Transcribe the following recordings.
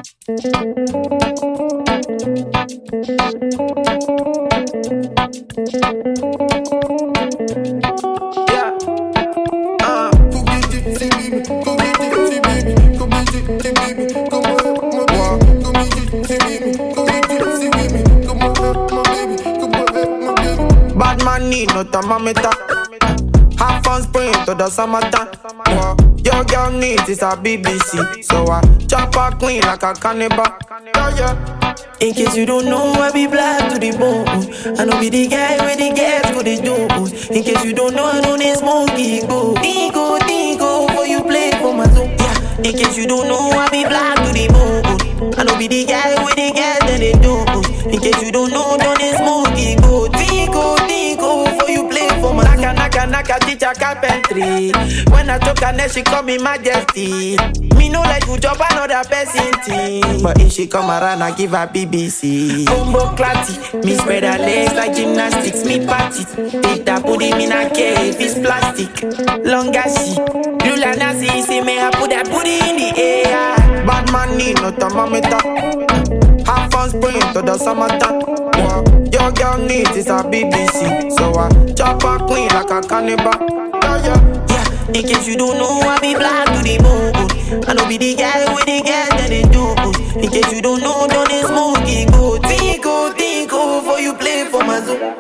Bad man need no thermometer. Have fun spraying to the summertime. Your girl needs is a BBC, so I chop her clean like a cannibal. Yeah. In case you don't know, I be black to the bone. I know be the guy where the gas go the doors. In case you don't know, I know they smoke go. Dingo, for you play for my zone. Yeah. In case you don't know, I be black to the bone. I know be the guy where the gas then they doors. In case you don't know, don't they smoke go. Dingo, for you play for my zone. Naka, teacher carpentry. When I talk her, she call me majesty. Me no like to chop another person team. But if she come around, I give her BBC. Combo clatty, me spread her legs like gymnastics. Me party, take that put him in a cave, it's plastic. Long as she, Lula Nasi, see me, I put that booty in the air. Bad man need no thermometer. Have fun spraying to the summertime. Your girl needs is a BBC, so I chop her clean like a cannibal. Yeah, in case you don't know, I be black to the bone. I know be the guy with the gas that they do. In case you don't know, don't they smoke go. Dingo, for you play for my zone.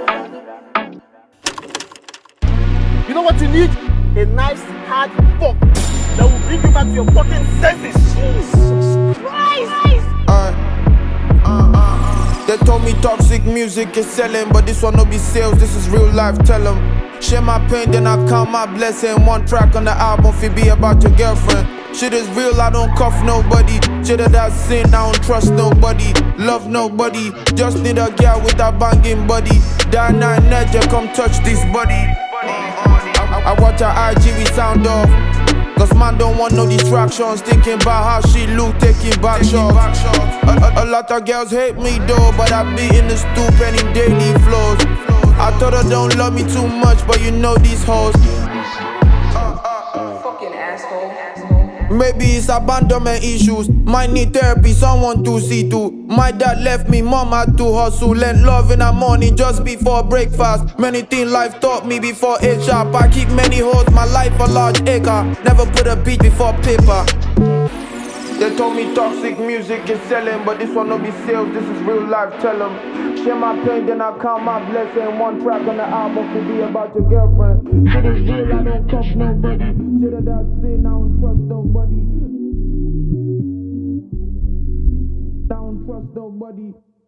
You know what you need? A nice hard fuck that will bring you back to your fucking senses. Jesus Christ! They told me toxic music is selling, but this one no be sales, this is real life, tell them. Share my pain, then I count my blessing. One track on the album, fi be about your girlfriend. Shit is real, I don't cuff nobody. Shit of that sin, I don't trust nobody. Love nobody, just need a girl with a banging body. Die night, Nedja, come touch this body. I watch her IG, we sound off. Cause man don't want no distractions. Thinking about how she look, taking back shots. A lot of girls hate me though, but I be in the stoop and in daily flows. I thought her don't love me too much, but you know these hoes. Fucking asshole. Maybe it's abandonment issues. Might need therapy, someone to see to. My dad left me, mom had to hustle. Lent love in the morning just before breakfast. Many things life taught me before 8 sharp. I keep many hoes, my life a large acre. Never put a beat before paper. They told me toxic music is selling, but this one no be sales, this is real life, tell them. Share my pain, then I count my blessing. One track on the album could be about your girlfriend. Shit is real, I don't cuff nobody. Shit of that sin, I don't trust nobody. I don't trust nobody.